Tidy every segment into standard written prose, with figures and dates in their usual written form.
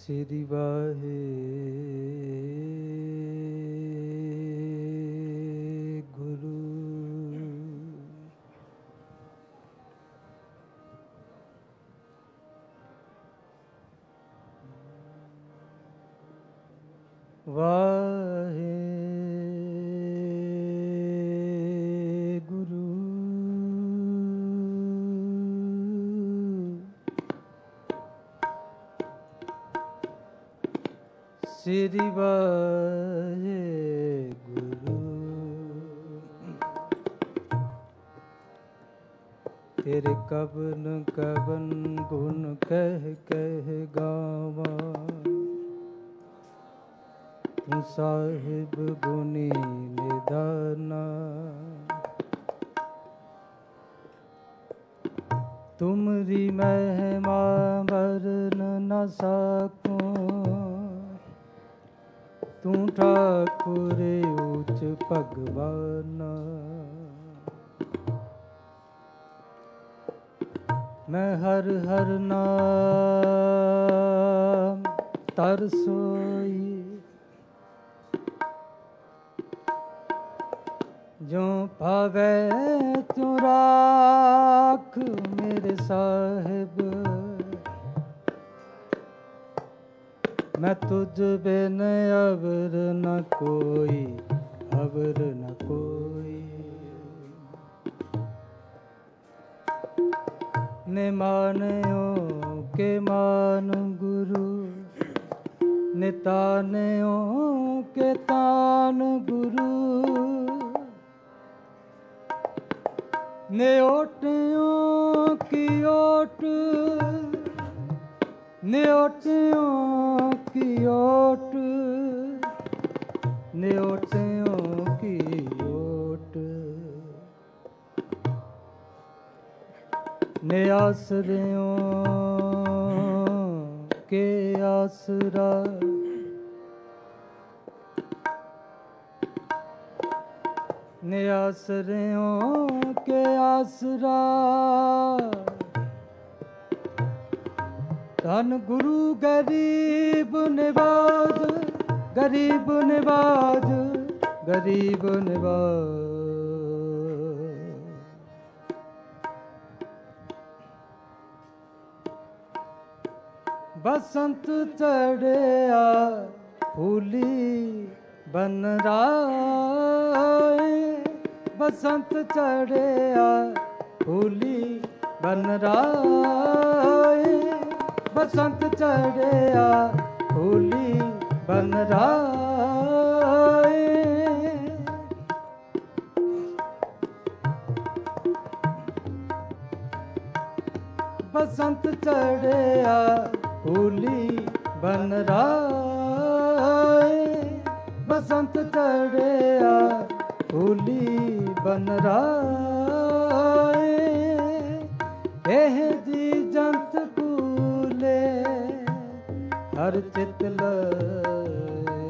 ਸ੍ਰੀ ਵਾਹਿਗੁਰੂ। ਵਾਹਿਗੁਰੂ ਸ੍ਰੀ ਵਾਹਿਗੁਰੂ। ਤੇਰੇ ਕਵਨ ਕਵਨ ਗੁਣ ਕਹਿ ਕਹਿ ਗਾਵਾਂ, ਤੂੰ ਸਾਹਿਬ ਗੁਣੀ ਨਿਦਾਨਾ। ਤੁਮਰੀ ਮਹਿਮਾ ਵਰਨ ਨ ਸਕੂੰ, ਤੂੰ ਠਾਕੁਰ ਊਚ ਭਗਵਾਨ। ਮੈਂ ਹਰ ਹਰ ਨਾਮ ਤਰਸੋਈ, ਜੋ ਭਾਵੈ ਤੂੰ ਰਾਖ ਮੇਰੇ ਸਾਹਿਬ। ਮੈਂ ਤੁਝ ਬਿਨ ਅਵਰ ਨ ਕੋਈ, ਅਵਰ ਨ ਕੋਈ। ਨੇ ਮਾਨਿਓ ਕੇ ਮਾਨ ਗੁਰੂ, ਨੇ ਤਾਨਿਓ ਕੇ ਤਾਨ ਗੁਰੂ। ਨੇ ਓਟਿਓ ਕੀ ਓਟ, ਨੇ ਓਟਿਓ ਕੀ ਓਟ, ਨੇ ਓਟਿਓ ਕੀ ਓਟ। ਨੇ ਆਸਰਿਓ ਕੇ ਆਸਰਾ, ਨੇ ਆਸਰਿਓ ਕੇ ਆਸਰਾ। ਧੰਨ ਗੁਰੂ ਗਰੀਬ ਨਿਵਾਜ, ਗਰੀਬ ਨਿਵਾਜ, ਗਰੀਬ ਨਿਵਾਜ। ਬਸੰਤ ਚੜਿਆ ਫੂਲੀ ਬਨ ਰਾਏ, ਬਸੰਤ ਚੜਿਆ ਫੂਲੀ ਬਨ ਰਾਏ। ਬਸੰਤ ਚੜਿਆ ਫੂਲੀ ਬਨ ਰਾਏ। ਬਸੰਤ ਚੜਿਆ ਫੂਲੀ ਬਨ ਰਾਏ। ਬਸੰਤ ਚੜਿਆ ਫੂਲੀ ਬਨ ਰਾਏ। ਇਹ ਜੀ ਜੰਤ ਫੂਲੇ ਹਰ ਚਿਤ ਲਏ।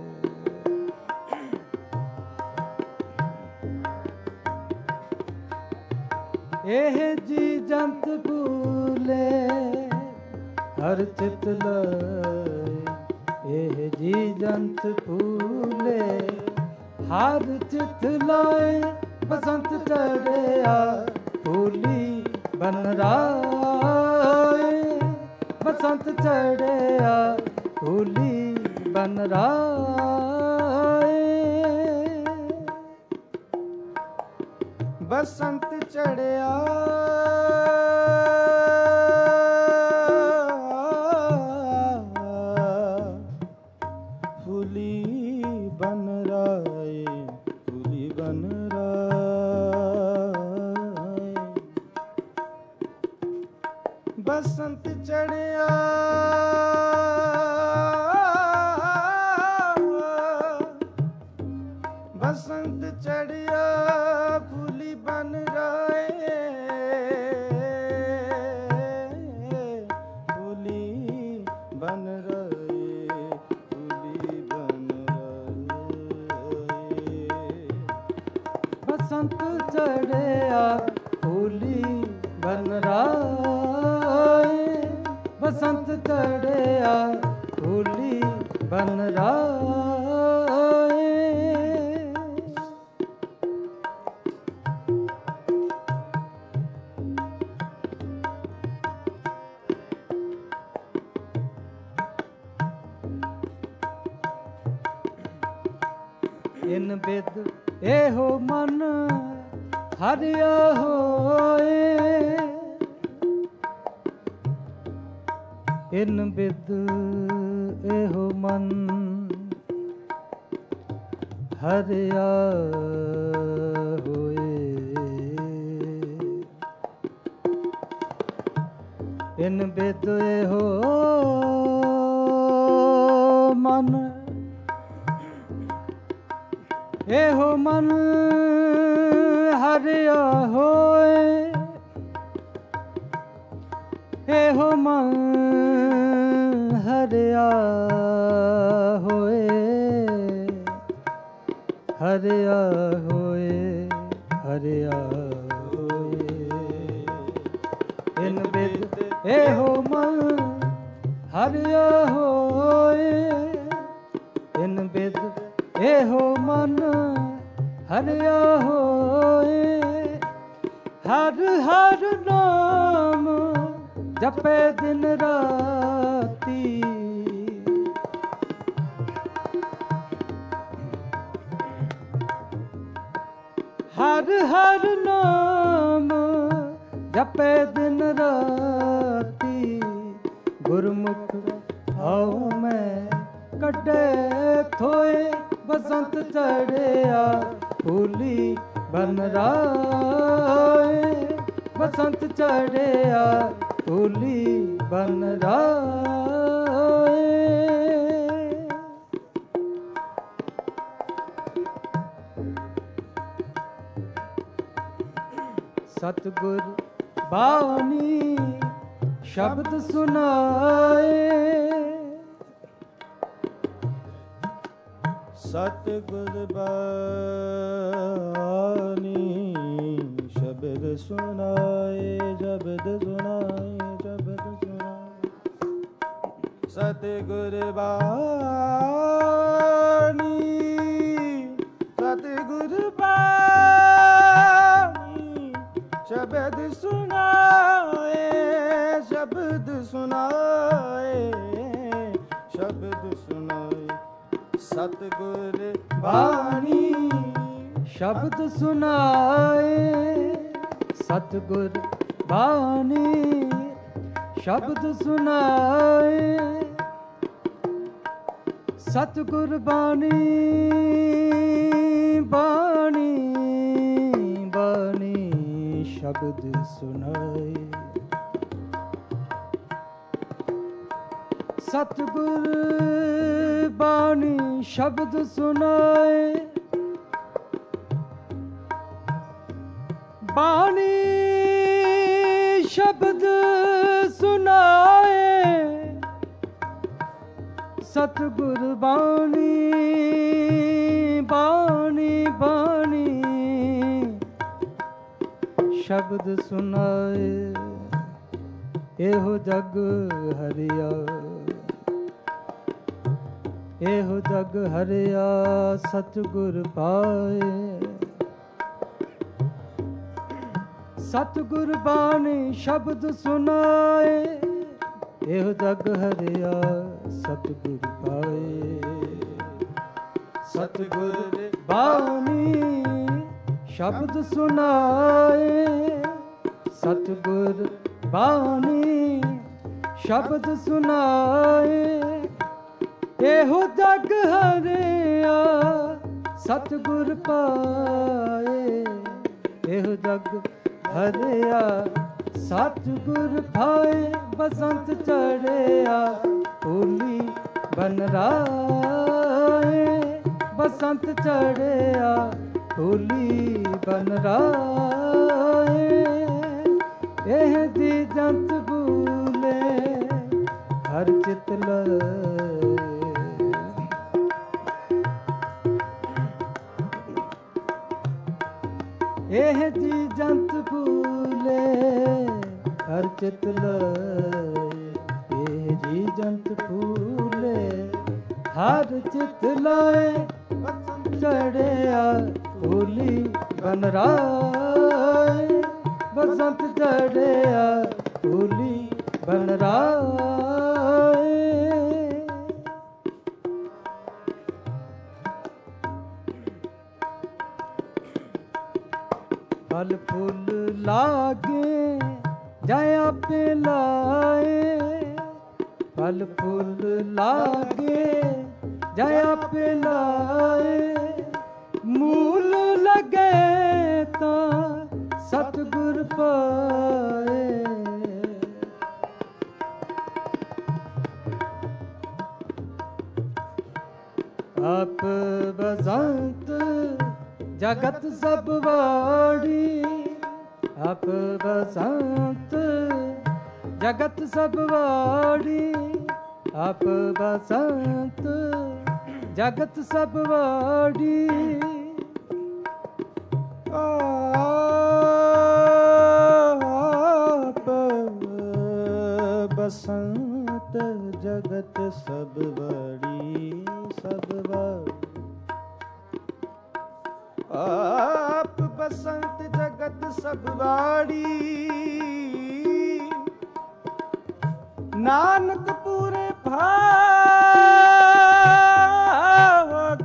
ਇਹ ਜੀ ਜੰਤ ਫੂਲੇ ਹਰ ਚਿਤ ਲਏ। ਇਹ ਜੀ ਜੰਤ ਫੂਲੇ ਹਰ ਚਿਤ ਲਾਏ। ਬਸੰਤ ਚੜਿਆ ਫੂਲੀ ਬਨ ਰਾਏ। ਬਸੰਤ ਚੜਿਆ ਫੂਲੀ ਬਨ ਰਾਏ। ਬਸੰਤ ਚੜਿਆ ਫੂਲੀ ਬਨ ਰਾਏ। ਫੂਲੀ ਬਨ ਰਾਏ। ਬਸੰਤ ਚੜਿਆ ਬਸੰਤ ਚੜਿਆ ਫੂਲੀ ਬਨ ਰਾਏ। ਫੂਲੀ ਬਨ ਰਾਏ। ਫੂਲੀ ਬਨ ਰਾਏ। ਬਸੰਤ ਚੜਿਆ ਫੂਲੀ ਬਨ ਰਾਏ। ਬਸੰਤ ਚੜਿਆ फूली बन राए। इन बिद एहो मन हरिया होए। इन बिद एहो मन हरिया होए। इन बिद एहो मन एहो मन हरिया होए। एहो मन हरिया होए। हरिया होए। हरिया होए। इन बिद एहो मन हरिया होए। इन बिद एहो मन हरिया होए। हर हर नाम जपे दिन राती। हर हर नाम जपे दिन राती। गुरमुख आओ मैं कटे थोए। बसंत चढ़िया फूली बन राए। बसंत चढ़िया फूली बन राए। सतगुर बानी शब्द सुनाए। सतगुर बानी शब्द सुनाए। शब्द सुनाए। शब्द सुनाए। सतगुर बानी सतगुर बानी शब्द सुनाए। शब्द सुनाए। शब्द सुनाए। सतगुर बानी शब्द सुनाए। सतगुर बानी शब्द सुनाए। सतगुर बानी बानी बानी शब्द सुनाए। सतगुर बानी शब्द सुनाए। बानी शब्द सुनाए। सतगुर बानी बानी बानी शब्द सुनाए। एहो जग हरिया। एहो जग हरिया सतगुर पाए। सतगुर बानी शब्द सुनाए। एहो जग हरिया सतगुर पाए। सतगुर बानी शब्द सुनाए। सतगुर बानी शब्द सुनाए। एहो जग हरिया सतगुर पाए। एहो जग हरिया सतगुर पाए। बसंत चढ़िया फूली बन राए। बसंत चढ़िया फूली बन राए। एह दी जंत बूले हर चित लय। एह जी जंत फूले हर चित लय। एह जी जंत फूले ਹਰ ਚਿਤ ਲਾਏ ਚੜਿਆ ਭੂਲੀ ਬਨ ਰਾਏ ਬਸੰਤ ਚੜਿਆ ਭੂਲੀ ਬਨ ਰਾਏ फल फूल लागे जाय आपे लाए फल फूल लागे जाय आपे लाए मूल लगे ता सतगुर पाए आप बसंत जगत सब वाड़ी आप बसंत जगत सब वाड़ी आप बसंत जगत सब वाड़ी आप बसंत जगत सब वाड़ी सब वाड़ी आप बसंत जगत सब वाड़ी नानक पूरे भाग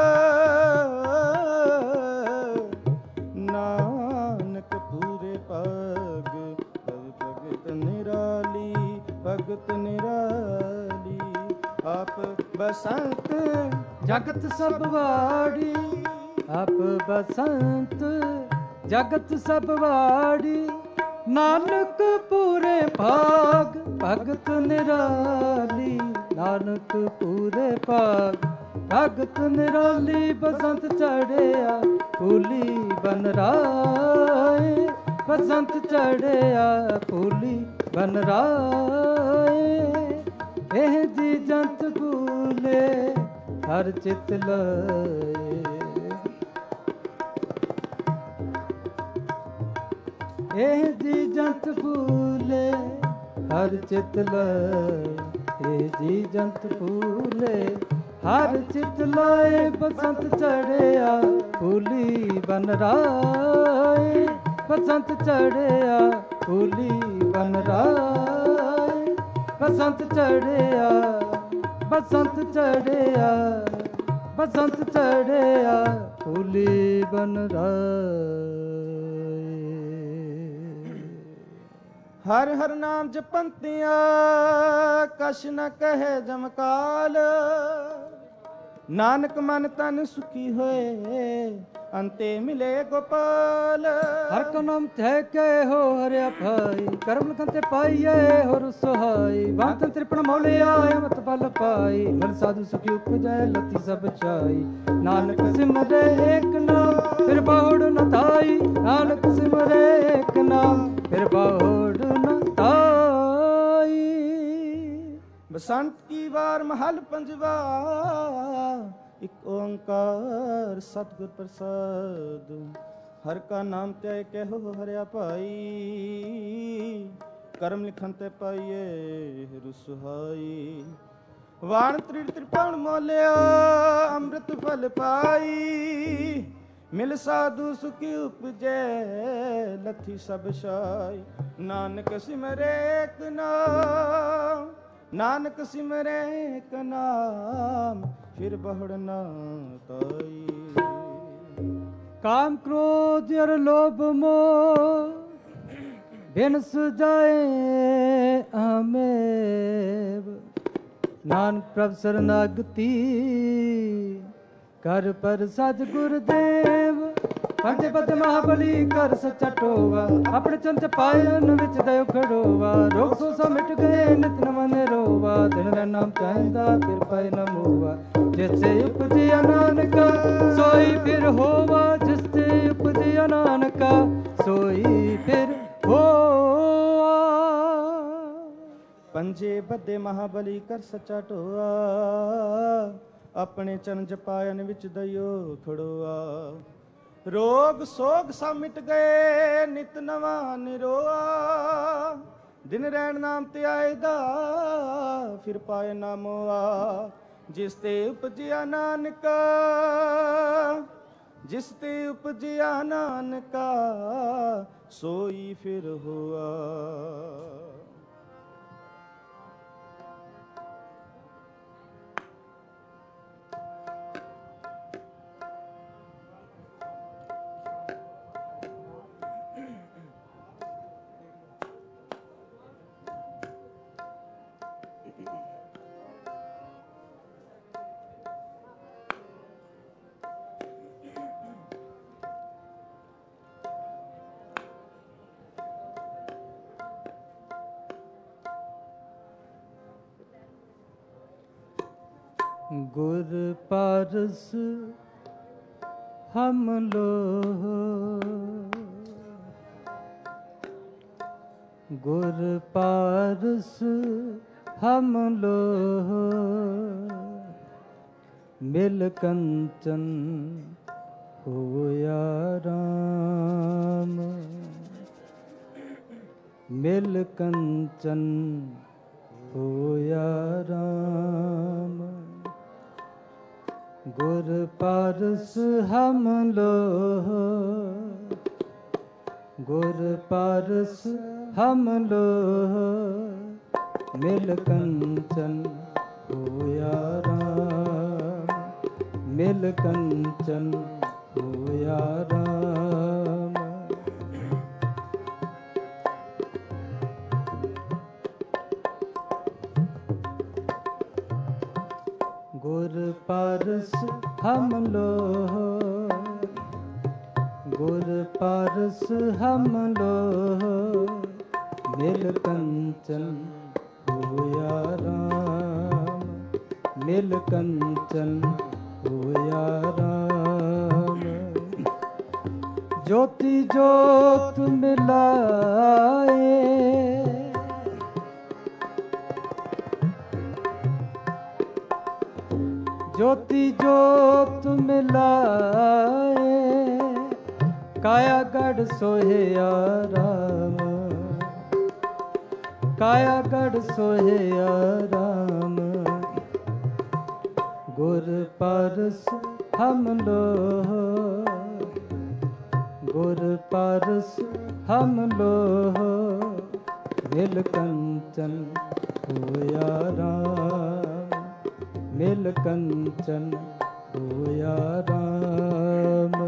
नानक पूरे भाग भगत निराली भगत निराली आप बसंत जगत सब वाड़ी आप बसंत जगत सब वाड़ी नानक पूरे भाग भगत निराली नानक पूरे भाग भगत निराली बसंत चढ़िया फूली बन राए बसंत चढ़िया फूली बन राए एह जी जंत फूले हर चित लाए एह जी जंत फूले हर चित लाए एह जी जंत फूले हर चित लाए बसंत चढ़िया फूली बन राए बसंत चढ़िया फूली बन राए बसंत चढ़िया बसंत चढ़िया बसंत चढ़िया फूली बन राए हर हर नाम जपंतिया कछ न कहे जमकाल नानक मन तन सुखी होए अंते मिले गोपाल हर का नाम थे के हो हरिया भाई कर्म कंते पाइए हो सुहाई वांतन त्रिपण मौले आए मत बल पाई मन साधु सुखी उपजय लती सब चाई नानक सिमरे एक नाम फिर बहुड़ न ताई नानक सिमरे एक नाम फिर बहुड़ न ताई बसंत की बार महल पंजवा एक ओंकार सतगुर प्रसाद हर का नाम त्याय कहो हरिया भाई कर्म लिखन ते पाइए रुसहाई वाण त्रिपण मोलिया अमृत फल पाई मिल साधु सुखी उपजे लथी सब शाई नानक सिमरे एक नाम नानक सिमरे एक नाम फिर बहुड़ न ताई काम क्रोध और लोभ मोह बिन सुजाए हमें नानक प्रभ शरणागति कर पर सतगुरुदेव पंजे पद महाबली कर सच्चा टोवा अपने चंद पायन विच दयो खड़ोवा रोग सो मिट गए नित न मन रोवा दिन रै नाम चाहंदा फिर पाए न मोवा जिससे उपजिया नानका सोई फिर होवा जिससे उपजिया नानका सोई फिर होवा पंजे बदे महाबली कर सच्चा टोआ अपने चरण जपायन विच दयो खड़ोआ रोग सोग सा मिट गए नित नवा निरोआ दिन रैन नाम ते आएदा फिर पाए ना मोआ ਜਿਸ ਤੇ ਉਪਜਿਆ ਨਾਨਕਾ, ਜਿਸ ਤੇ ਉਪਜਿਆ ਨਾਨਕਾ, ਸੋਈ ਫਿਰ ਹੋਆ। गुर पारस हम लोग, गुर पारस हम लोग, मिल कंचन होया राम, मिल कंचन होया राम। गुर पारस हम लोग, गुर पारस हम लोग, मिल कंचन होया राम, मिल कंचन होया राम। गुर पारस हम लोग, गुर पारस हम लोग, मिल कंचन होया राम, मिल कंचन होया राम। ज्योति ज्योत मिलाए, ज्योति ज्योत मिलाए, काया गढ़ सोहया राम, काया गढ़ सोहया राम। गुर पारस हम लोग, गुर पारस हम लोग, मिल कंचन होया राम, मिल कंचन होया राम।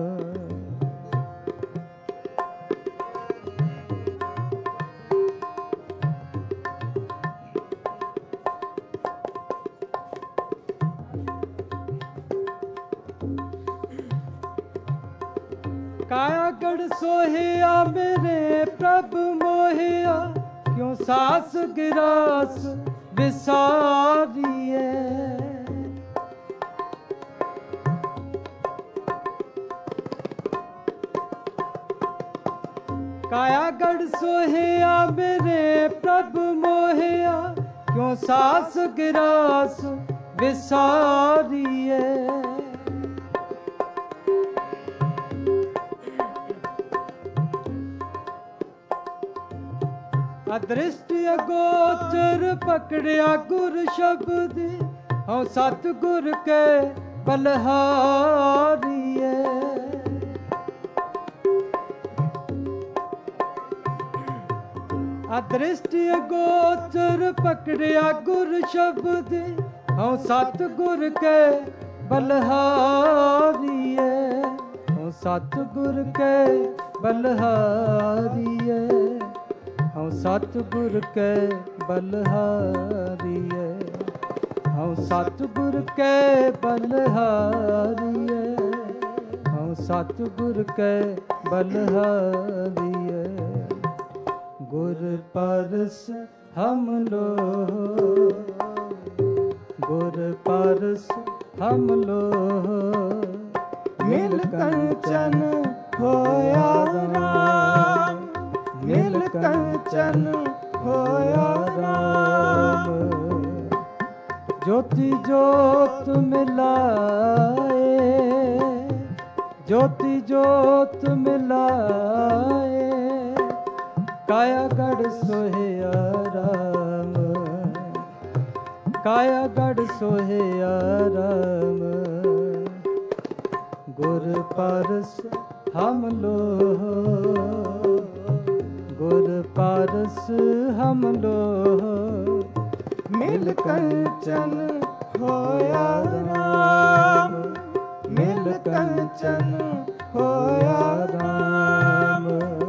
काया गढ़ सोहिया मेरे प्रभु मोहिया, क्यों सास गिरास विसारिए। काया गढ़ सोहिया मेरे प्रभु मोहिया, क्यों सास गिरास विसारिए। अदृष्ट अगोचर पकड़िया गुर शब्द, हूँ सतगुर के बलहारिए। अदृष्ट अगोचर पकड़िया गुर शब्द, हूँ सतगुर के बलहारिए, हूँ सतगुर के बलहारिए, हूँ सतगुर के बलहारिए, हूँ सतगुर के बलहारिए, हूँ सतगुर के बलहारिए। गुर पारस हम लोग, गुर पारस हम लोग, मिल कंचन होया राम, मिल कंचन होया राम। ज्योति ज्योत मिलाए, ज्योति ज्योत मिलाए, काया गढ़ सोहया राम, ਕਾਇਆ ਗੜ ਸੋਹਿਆ ਰਾਮ। ਗੁਰ ਪਾਰਸ ਹਮ ਲੋਹ, ਗੁਰ ਪਾਰਸ ਹਮ ਲੋਹ। ਮਿਲ ਕੰਚਨ ਹੋਇਆ ਰਾਮ, ਮਿਲ ਕੰਚਨ ਹੋਇਆ ਰਾਮ।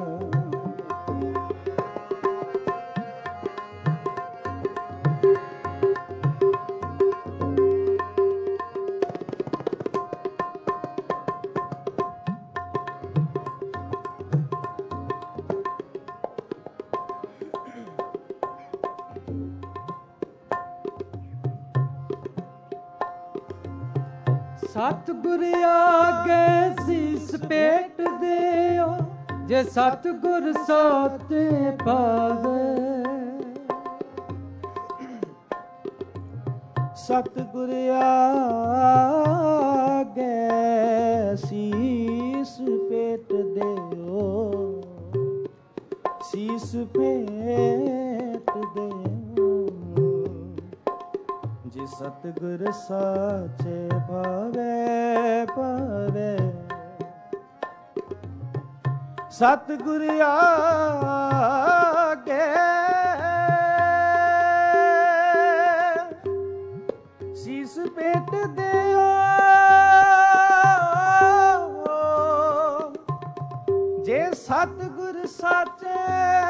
ਸਤਿਗੁਰ ਆਗੇ ਸੀਸ ਭੇਟ ਦਿਓ, ਜੇ ਸਤਿਗੁਰ ਸਾਤੇ ਪਾਵੇ। ਸਤਿਗੁਰ ਆਗੇ ਸੀਸ ਭੇਟ ਦਿਓ, ਸੀਸ ਭੇਟ ਦਿਓ। ਜੇ ਸਤਿਗੁਰ ਸਾਚੇ ਭਾਵੇ ਭਾਵੇ। ਸਤਿਗੁਰ ਆਗੇ ਸੀਸ ਭੇਟ ਦਿਓ, ਜੇ ਸਤਿਗੁਰ ਸਾਚੇ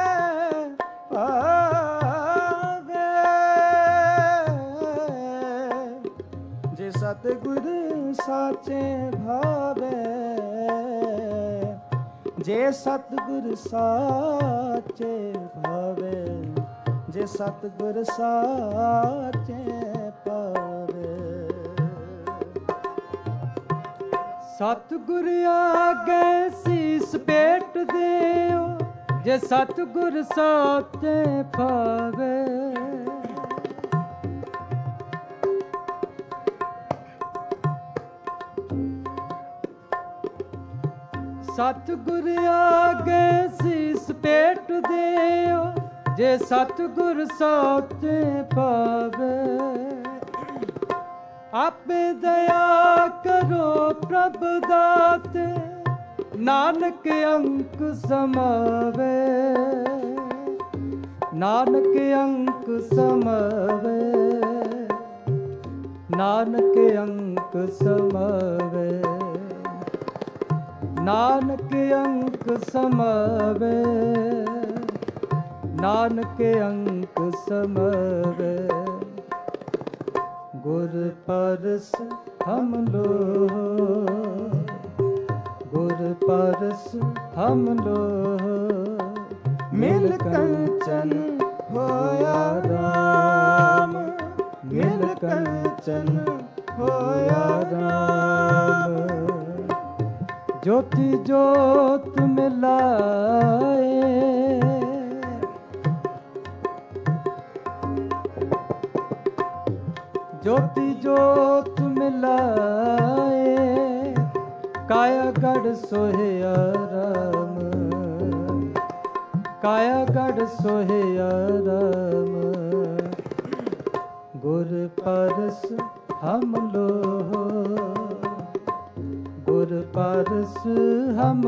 ਭਾਵੇ। ਜੇ ਸਤਿਗੁਰ ਸਾਚੇ ਭਾਵੇ। ਜੇ ਸਤਿਗੁਰ ਸਾਚੇ ਭਾਵੇ। ਜੇ ਸਤਿਗੁਰ ਸਾਚੇ ਭਾਵੇ। ਸਤਿਗੁਰ ਆਗੇ ਸੀਸ ਭੇਟ ਦਿਓ, ਜੇ ਸਤਿਗੁਰ ਸਾਚੇ ਭਾਵੇ। ਸਤਿਗੁਰ ਆਗੇ ਸੀਸ ਭੇਟ ਦਿਓ, ਜੇ ਸਤਿਗੁਰ ਸਾਚੇ ਭਾਵੇ। ਆਪੇ ਦਇਆ ਕਰੋ ਪ੍ਰਭ ਦਾਤੇ, ਨਾਨਕ ਅੰਕ ਸਮਾਵੇ। ਨਾਨਕ ਅੰਕ ਸਮਾਵੇ, ਨਾਨਕ ਅੰਕ ਸਮਾਵੇ। ਨਾਨਕ ਅੰਕ ਸਮਾਵੇ, ਨਾਨਕ ਅੰਕ ਸਮਾਵੇ। ਗੁਰ ਪਰਸ ਹਮ ਲੋਹ, ਗੁਰ ਪਰਸ ਹਮ ਲੋਹ। ਮਿਲ ਕੰਚਨ ਹੋਇਆ ਰਾਮ, ਮਿਲ ਕੰਚਨ ਹੋਇਆ ਰਾਮ। ਜੋਤੀ ਜੋਤ ਮਿਲਾਏ, ਜੋਤੀ ਜੋਤ ਮਿਲਾਏ। ਕਾਇਆ ਗੜ ਸੋਹਿਆ ਰਾਮ, ਕਾਇਆ ਗੜ ਸੋਹਿਆ ਰਾਮ। ਗੁਰ ਪਰਸ ਹਮ ਲੋਹ, ਗੁਰ ਪਰਸ ਹਮ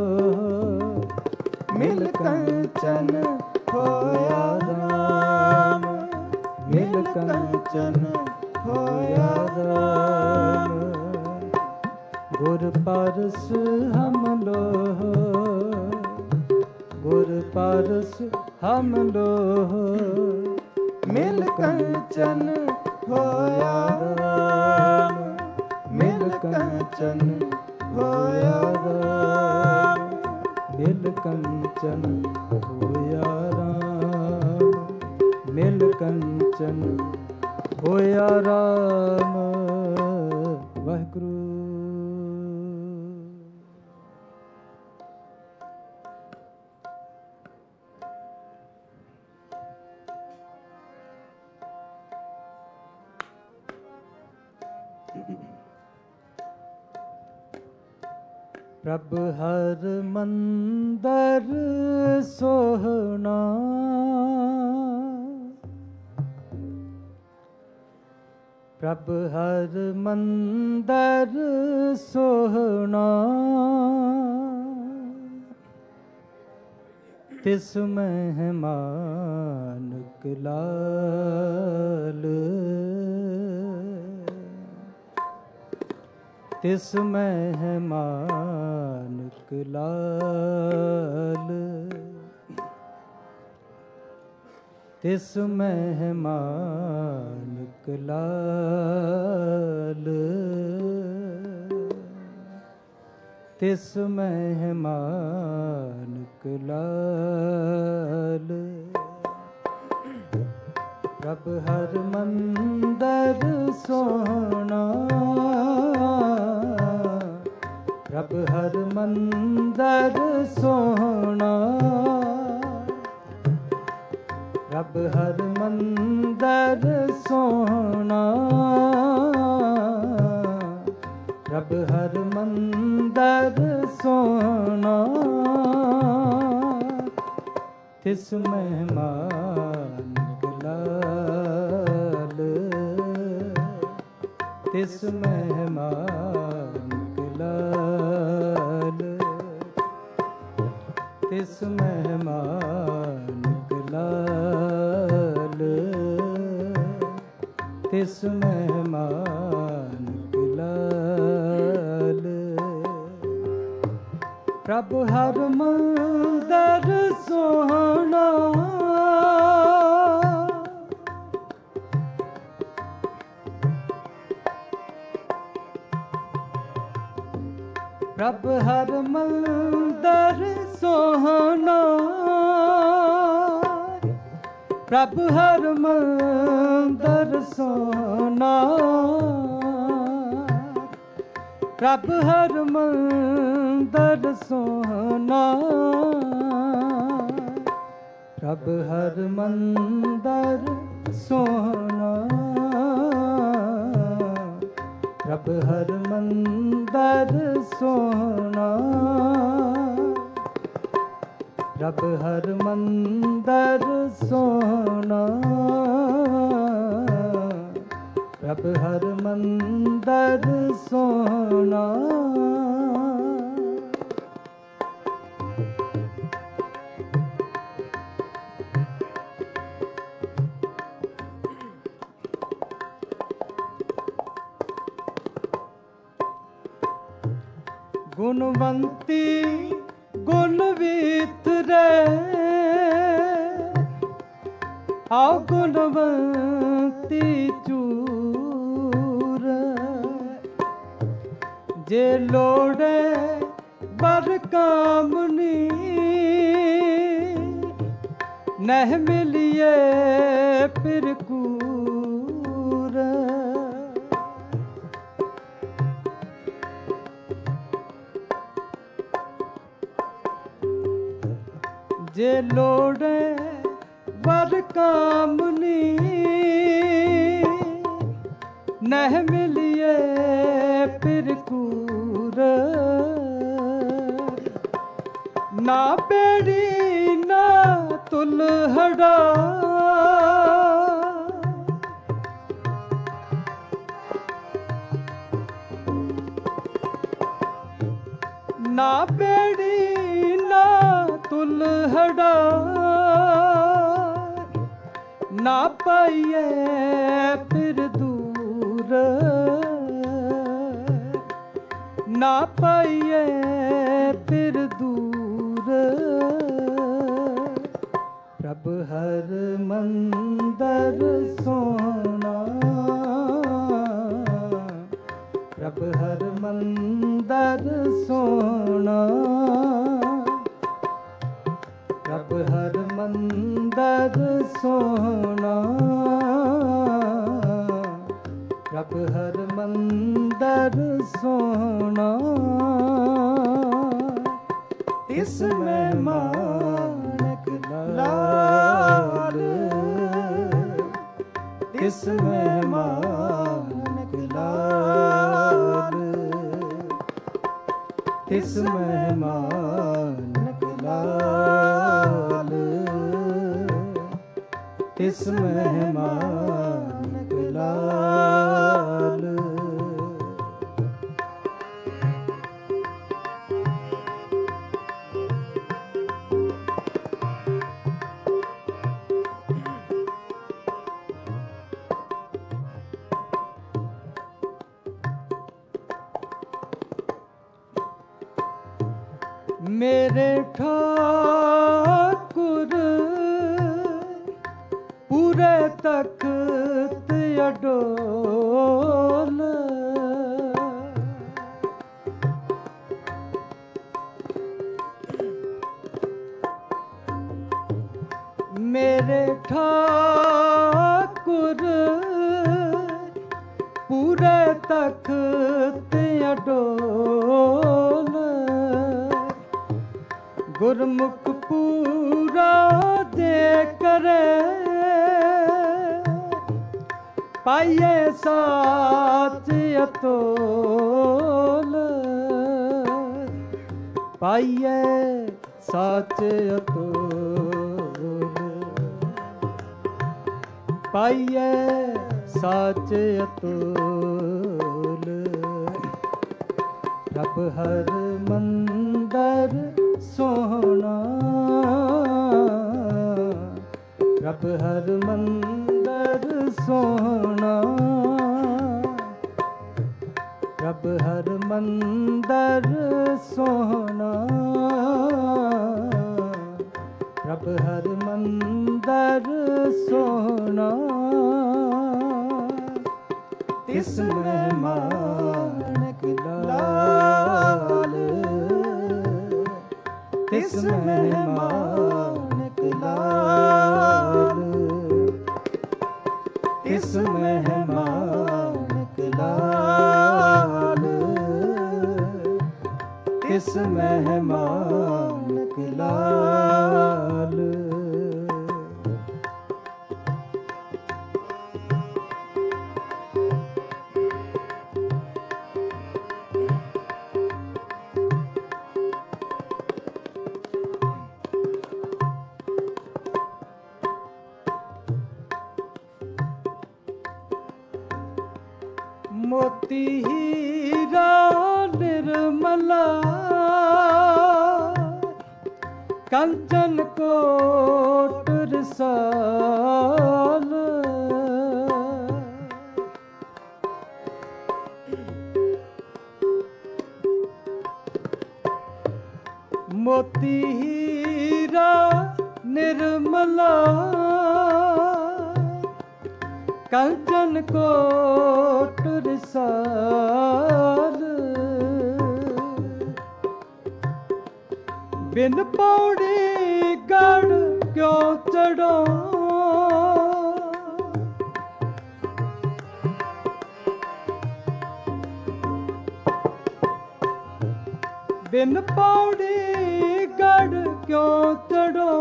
ਲੋਹ। ਮਿਲ ਕੰਚਨ ਹੋਇਆ ਰਾਮ, ਮਿਲ ਕੰਚਨ ਹੋਇਆ ਰਾਮ। ਗੁਰ ਪਰਸ ਹਮ ਲੋਹ, ਗੁਰ ਪਰਸ ਹਮ ਲੋਹ। ਮਿਲ ਕੰਚਨ ਹੋਇਆ ਰਾਮ, ਮਿਲ ਕੰਚਨ ਹੋਇਆ ਰਾਮ। ਮਿਲ ਕੰਚਨ ਹੋਇਆ ਰਾਮ, ਮਿਲ ਕੰਚਨ ਹੋਇਆ ਰਾਮ। ਵਾਹਿਗੁਰੂ। ਪ੍ਰਭ ਹਰ ਮੰਦਰ ਸੋਹਣਾ, ਪ੍ਰਭ ਹਰ ਮੰਦਰ ਸੋਹਣਾ ਤਿਸ ਮਹਿਮਾਨ ਲਾਲ ਤਿਸ ਮਹਿਮਾਨ ਲਾਲ ਤਿਸ ਮਹਿਮਾਨ ਲਾਲ ਤਿਸ ਮਹਿਮਾਨ ਲਾਲ ਪ੍ਰਭ ਹਰ ਮੰਦਰ ਸੋਹਣਾ ਪ੍ਰਭ ਹਰ ਮੰਦਰ ਸੋਹਣਾ ਪ੍ਰਭ ਹਰ ਮੰਦਰ ਸੋਹਣਾ ਪ੍ਰਭ ਹਰ ਮੰਦਰ ਸੋਹਣਾ ਤਿਸ ਮਹਿਮਾਨ ਲਾਲ ਤਿਸ ਮਹਿਮਾਨ ਲਾਲ ਤਿਸ ਮਹਿਮਾਨ ਲਾਲ ਤਿਸ ਮਹਿਮਾਨ ਲਾਲ ਪ੍ਰਭ ਹਰ ਮੰਦਰ ਸੋਹਣਾ ਪ੍ਰਭ ਹਰ ਮੰਦਰ ਸੋਹਣਾ ਪ੍ਰਭ ਹਰ ਮੰਦਰ ਸੋਹਣਾ ਪ੍ਰਭ ਹਰ ਮੰਦਰ ਸੋਹਣਾ ਪ੍ਰਭ ਹਰ ਮੰਦਰ ਸੋਹਣਾ ਪ੍ਰਭ ਹਰ ਮੰਦਰ ਸੋਹਣਾ ਪ੍ਰਭ ਹਰ ਮੰਦਰ ਸੋਹਣਾ ਪ੍ਰਭ ਹਰ ਮੰਦਰ ਸੋਹਣਾ ਗੁਣਵੰਤੀ ਗੁਣ ਵਿਤਰੇ ਆਓ ਗੁਣਵੰਤੀ ਚੂਰ ਜੇ ਲੋੜੇ ਬਰ ਕਾਮਨੀ ਨਹਿ ਮਿਲਿਏ ਫਿਰ ਕੂਰ ਜੇ ਲੋੜੇ ਵਰ ਕਾਮਨੀ ਨਹਿ ਮਿਲਿਏ ਫਿਰ ਕੂਰ ਨਾ ਬੇੜੀ ਨਾ ਤੁਲਹੜਾ ਨਾ ਬੇੜੀ ਨਾ ਤੁਲਹੜਾ ਨਾ ਪਾਈਏ ਫਿਰ ਦੂਰ ਨਾ ਪਾਈਏ ਫਿਰ ਦੂਰ ਪ੍ਰਭ ਹਰ ਮੰਦਰ ਸੋਹਣਾ ਪ੍ਰਭ ਹਰ ਮੰਦਰ ਸੋਹਣਾ ਪ੍ਰਭ ਹਰ ਮੰਦਰ ਸੋਹਣਾ ਪ੍ਰਭ ਹਰ ਮੰਦਰ ਸੋਹਣਾ ਤਿਸ ਮਹਿਮਾਨ ਲਾਲ ਤਿਸ ਮਹਿਮਾਨ ਲਾਲ ਤਿਸ ਮਹਿਮਾਨ ਲਾਲ ਤਿਸ ਮਹਿਮਾਨ ਲਾਲ मेरे ठाकुर पूरे तख्त अडोल, मेरे ठाकुर पूरे तख्त अडोल, गुरमुख पूरा दे करे पाइये साच अतोल, पाइये साच अतोल, पाइये साच अतोल। रब हर मंदर सोहना, रब हर मंदर सोहना, रब हर मंदर सोहना, रब हर मंदर सोहना। तिस मेहमानक लाल, तिस मेहमानक लाल, तिस मेहमानक लाल, तिस मेहमानक लाल। मोती हीरा निर्मला कंचन कोट रिसाल, मोती हीरा निर्मला कंचन कोट रिसाल, बिन पौड़ी गढ़ क्यों चढ़ो, बिन पौड़ी गढ़ क्यों चढ़ो,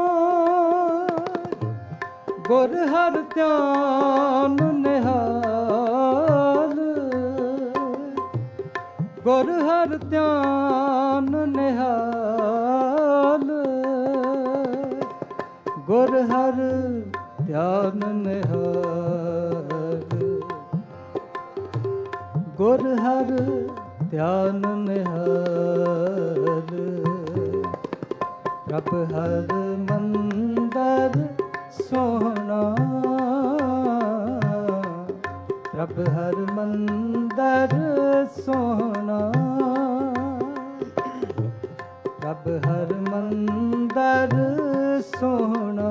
गुर हर ध्यान निहाल, गुर हर ध्यान निहाल, गुर हर ध्यान निहाल, गुर हर ध्यान निहाल। रब हर मंदर सोहना, रब हर मंदर सोहना, रब हर मंदर सोहना,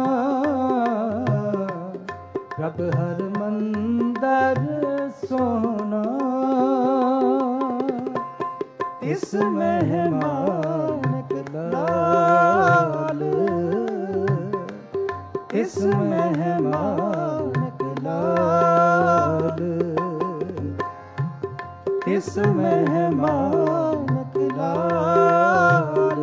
रब हर मंदर सोहना। तिस मेहमानक लाल, तिस मेहमानक लाल, तिस मेहमानक लाल,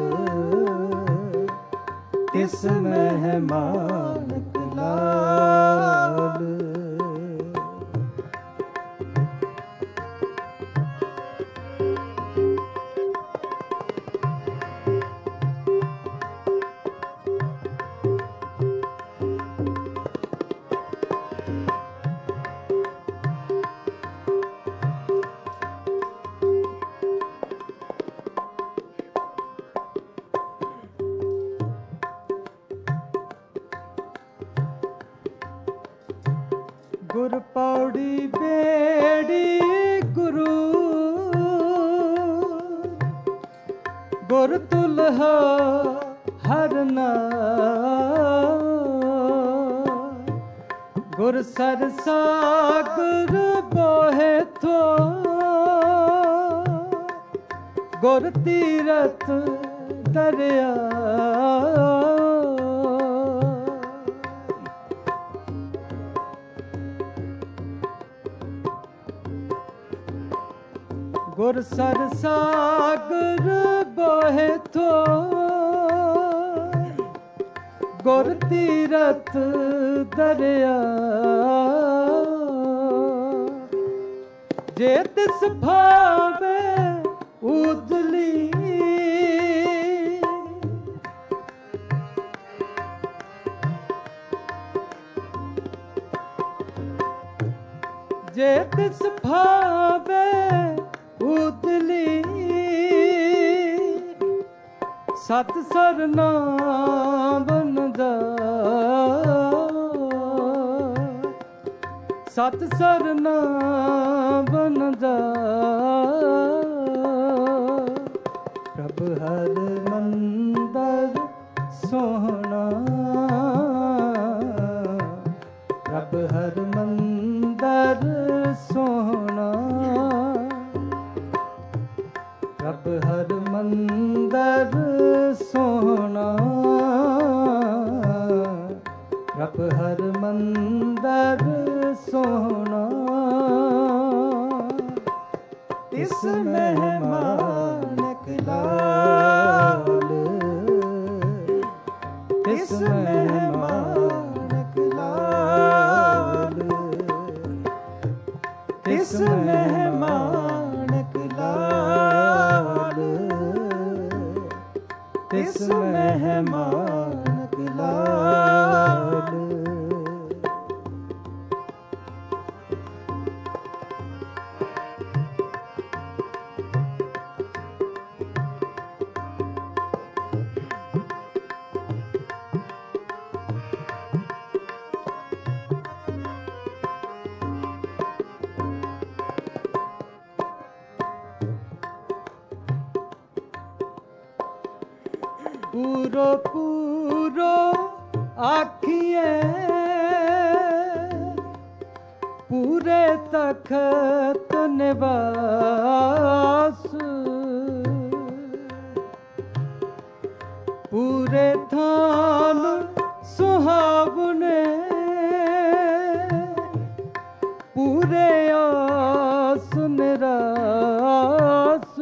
तिस मेहमानक लाल। गुर पौड़ी बेड़ी गुरु, गुर तुलहा हर नाम, गुर सरसा गुर बोहे थो, गुर तीरथ दरिया। गुर सरसा गुर बोहे थो, गुर तीरथ दरिया। जे तिस भावे उदली, जे तिस भावे उदली, सत सरना बन जा, सत सरना बन जा। प्रभ हर मंदर सोहना, प्रभ हर मंदर सोहना, प्रभ हर मंदर सोहना, प्रभ हर मंदर सोहना। तिस मेहमान लाल, तिस मेहमान लाल, तिस मेहमान लाल, तिस मेहमान लाल। पूरो पूरो आखिए पूरे तखत निवास, पूरे थान सुहावने, पूरे आस निरास।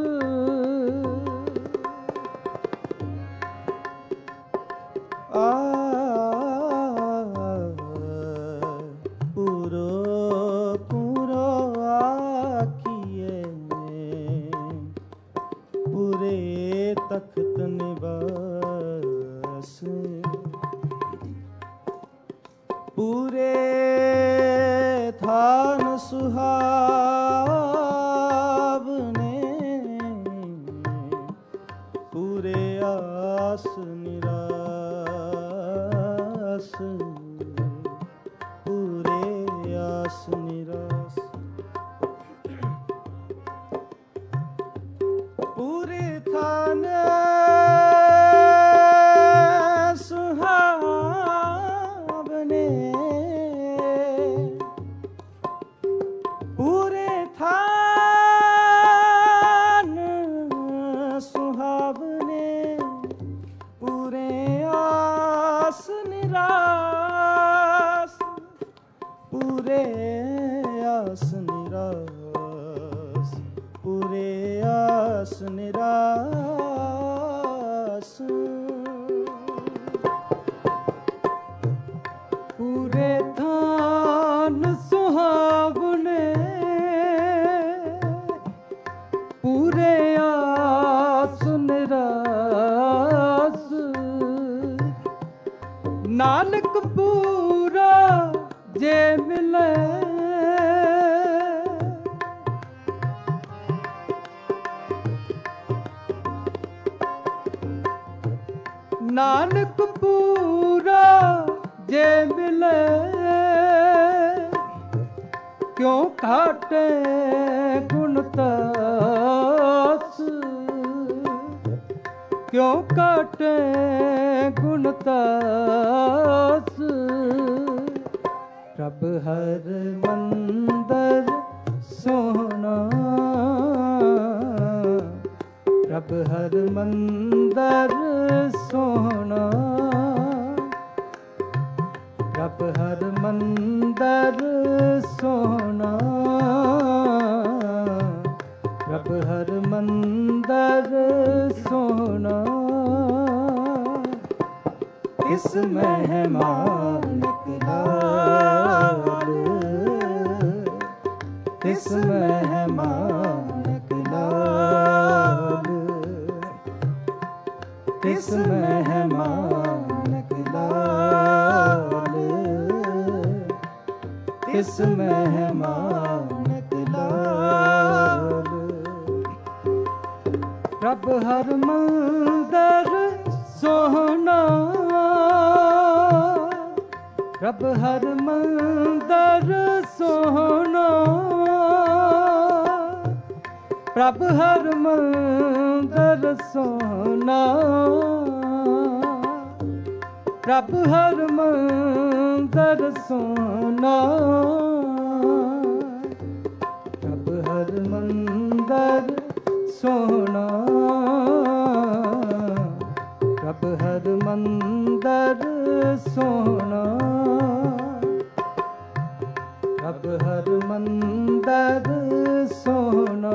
पूरो पूरो आखिए पूरे तख्त निवास, पूरे थान सुहावने, पूरे आस निरास, पूरे आस निरास। पूरे थान सुहावने, पूरे थान सुहावने, पूरे आस निरास, पूरे आस निरास, पूरे आस निरास। पूरे थान सुहावने, पूरे आस निरास। नानक पूरा जे मिले, नानक पूरा जे मिले, क्यों घाटे गुण तास। क्यों काटे गुणतास प्रभ हर मंदर सोना प्रभ हर मंदर सोना प्रभ हर मंदर सोना प्रभ हर मंदर सोना इस मेहमान लाल इस मेहमान लाल इस मेहमान लाल इस मेहमान लाल प्रभ हर मंदर सोहना प्रभ हर मंदर सोहना प्रभ हर मंदर सोहना प्रभ हर मंदर सोहना प्रभ हर मंदर सोना प्रभ हर मंदर सोना प्रभ हर मंदर सोना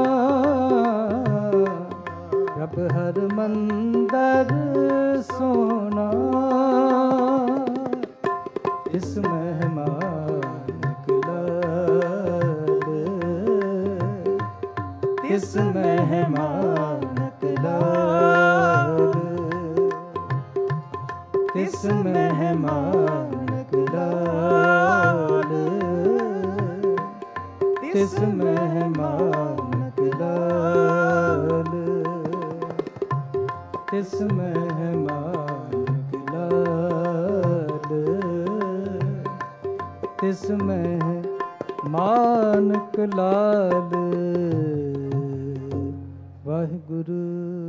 प्रभ हर मंदर सोना इस मेहमान लाल इस मेहमान लाल इस मेहमान लाल इस मेहमान लाल इस मेहमान लाल इस मेहमान लाल वाहिगुरु।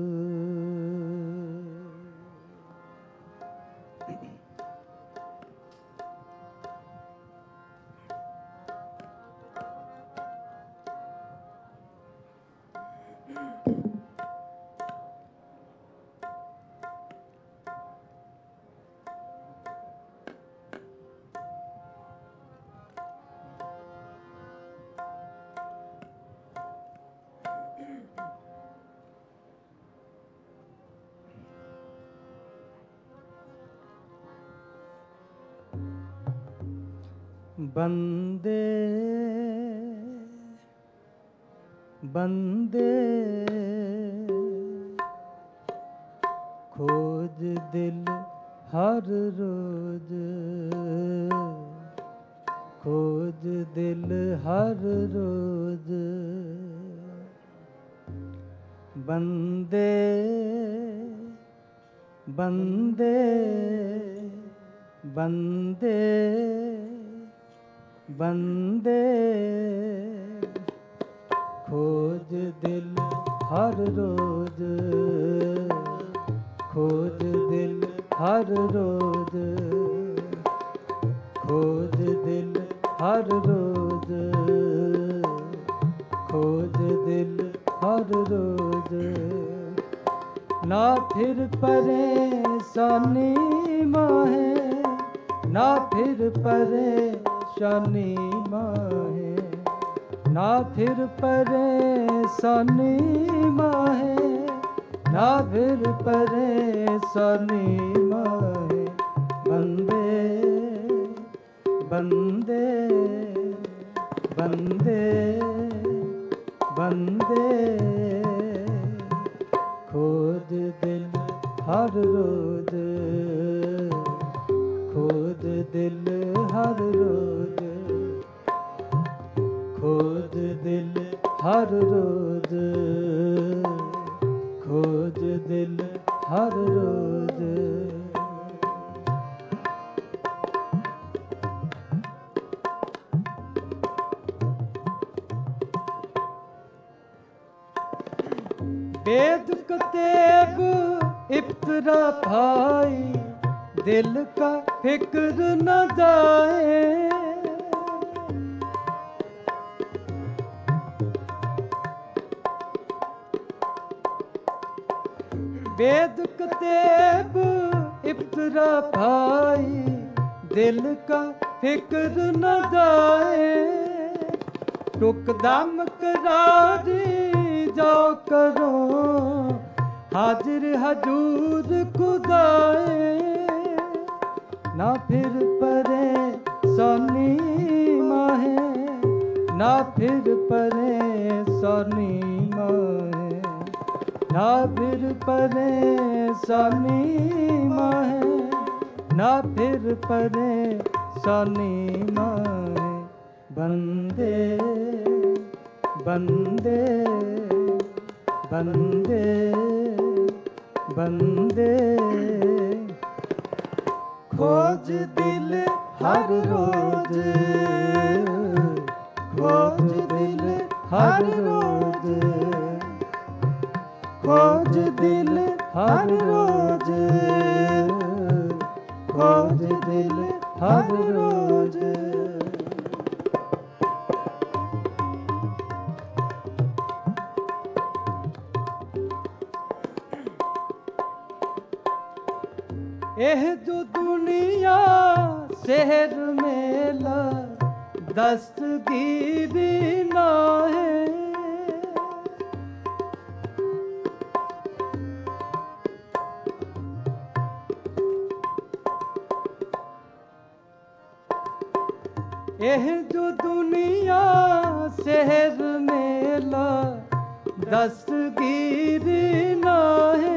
बंदे बंदे खोज दिल हर रोज खोज दिल हर रोज बंदे बंदे बंदे बंदे खोज दिल हर रोज खोज दिल हर रोज खोज दिल हर रोज खोज दिल हर रोज ना फिर परेशानी माहे ना फिर परेशानी माहे ना फिर परेशानी माहे ना फिर परेशानी माहे बंदे बंदे बंदे बंदे खोज दिल हर रोज खोज दिल हर रोज खोज दिल हर रोज खोज दिल हर रोज वेद कतेब इफ्तरा भाई, दिल का फिक्र न जाए। वेद कतेब इफ्तरा भाई, दिल का फिक्र न जाए। टुक दम करारी जाओ करो, हाजिर हजूर खुदाए। ना फिर परे सोनी माहे, ना फिर परे सोनी माहे, ना फिर परे सोनी माहे, ना फिर परे सोनी माहे। बंदे बंदे बंदे बंदे, खोज दिल हर रोज, खोज दिल हर रोज, खोज दिल हर रोज, खोज दिल हर रोज। एह जो दुनिया शहर मेला दस्तगीरी ना है। एह जो दुनिया शहर मेला दस्तगीरी ना है।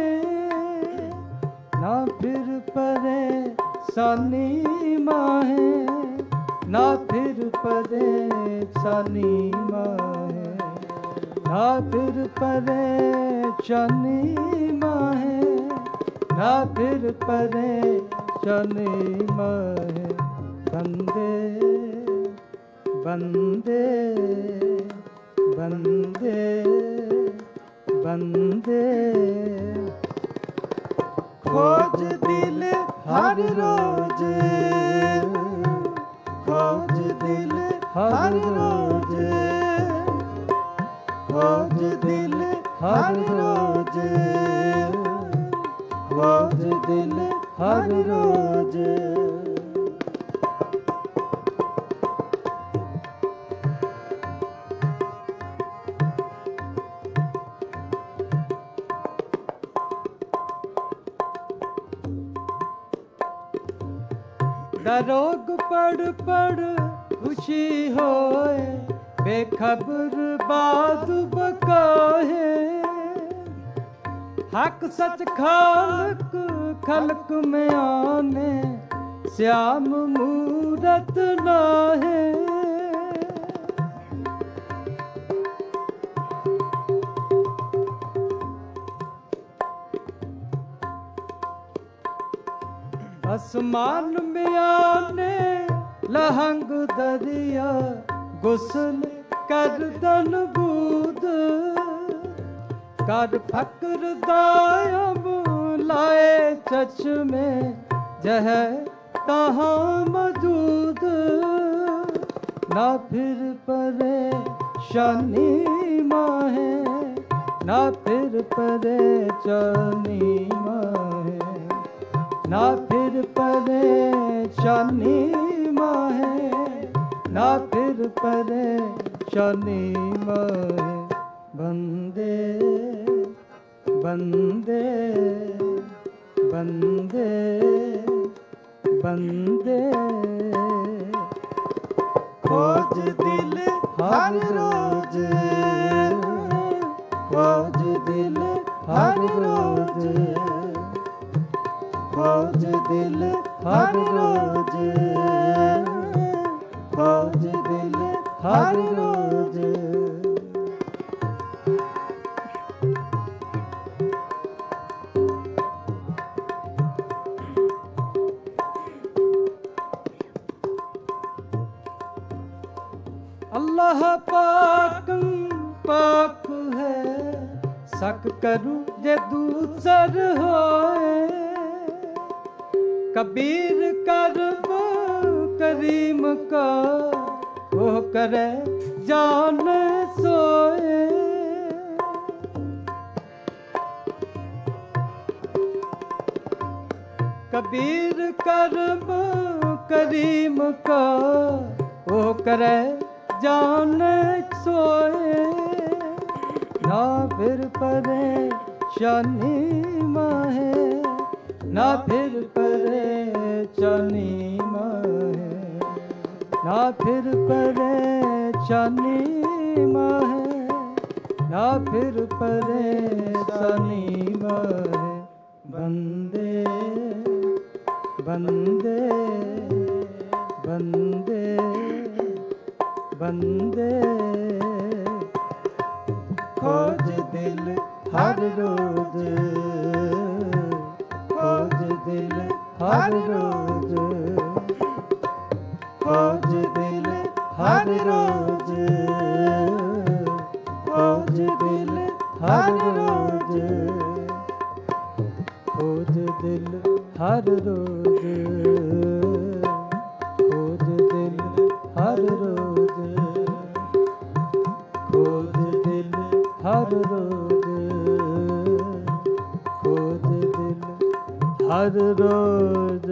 ना फिर परे सनी माहे, ना फिर परे सनी माहे, ना फिर परे शनि माहे, ना फिर परे शनि माहे। बंदे बंदे बंदे बंदे, खोज दिल हर रोज, खोज दिल हर रोज, खोज दिल हर रोज, खोज दिल हर रोज। दरोग पढ़ पढ़ खुशी होए, बेखबर बाद बकाहे। हक सच खालक खलक में आने, श्याम मूरत नाहे। आसमान में आने लहंग दरिया, गुसल कर दन बूद। कर फक्र दायब लाए चश्मे, जह तहाँ मौजूद। ना फिर परे शनि माहे, ना फिर परे शनि माहे, ना फिर परे शनि माहे, ना फिर परे शनि माहे। बंदे बंदे बंदे बंदे, खोज दिल हर रोज, खोज दिल हर रोज, खोज दिल हर रोज, खोज दिल हर रोज। अल्लाह पाक पाक है, सक करूं जे दूसर होए। कबीर करब करीम का वो करे जान सोए। कबीर करब करीम का वो करे जान सोए। ना फिर परेशानी माहे, ना फिर परेशानी माहे, ना फिर परेशानी माहे, ना फिर परेशानी माहे। बंदे बंदे बंदे बंदे खोज दिल हर रोज, खोज दिल हर रोज, खोज दिल हर रोज, खोज दिल हर रोज, खोज दिल हर रोज, खोज दिल हर रोज, खोज दिल हर रोज, खोज दिल हर रोज।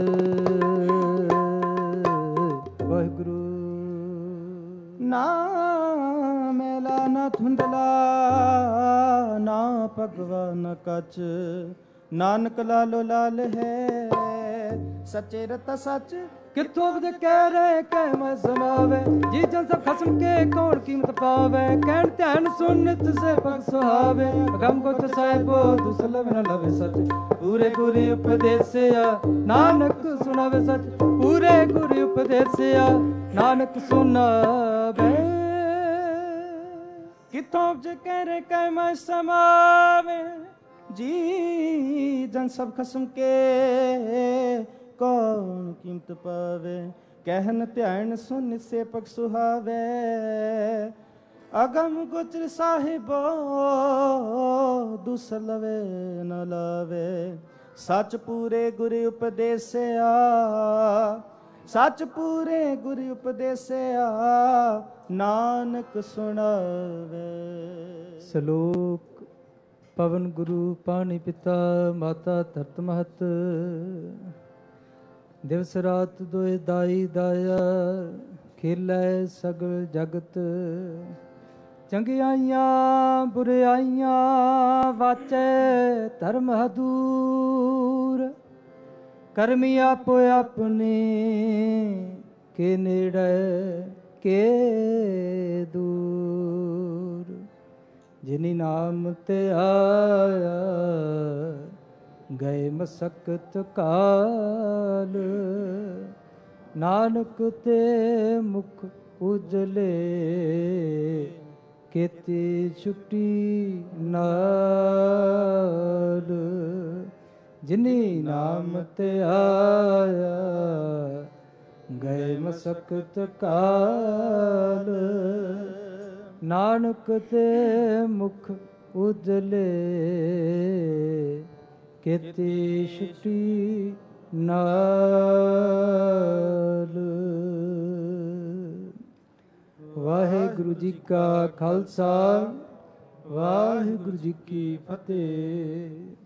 वाहिगुरु। ना मेला न धुंधला, ना भगवा न कच, नानक लालो लाल है सच्चे रता सच। किथों बद कह रहे कह मैं समावे, जी जन सब खसम के कौन कीमत पावे। कहन ध्यान सुन तुझसे पग सुहावे, गम को तो साहिबो दुसलव न लवे सच। पूरे गुरु उपदेसिया नानक सुनावे सच, पूरे गुरु उपदेसिया नानक सुनावे। किथों बद कह रहे कह मैं समावे, जी जन सब खसम के कौन कीमत पावे। कहन ध्यान सुन से पग सुहावे, अगम गोचर साहिबो दुसलवे न लावे। सच पूरे गुरु उपदेसिया, सच पूरे गुरु उपदेसिया नानक सुनावे। श्लोक। पवन गुरु पानी पिता माता धरत महत, दिवस रात दोए दाई दाया। खेलै सगल जगत, चंगियाइयां बुराइयां वाचे धर्म हदूर। करमी आपो अपने के नेड़े के दूर। जिनी नाम ते आया गए मसकत काल। नानक ते मुख उजले केती छुट्टी नाल। जिनी नाम ते आया गए मसकत काल। नानक ते मुख उजले केती छुट्टी नाल। वाहिगुरु जी का खालसा, वाहिगुरु जी की फतेह।